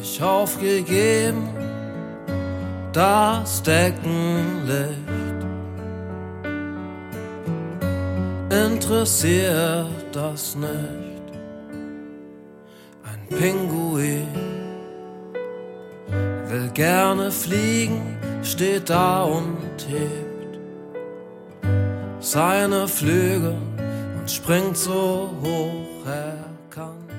nicht aufgegeben, das Deckenlicht interessiert das nicht. Ein Pinguin will gerne fliegen, steht da und hebt seine Flügel und springt so hoch er kann.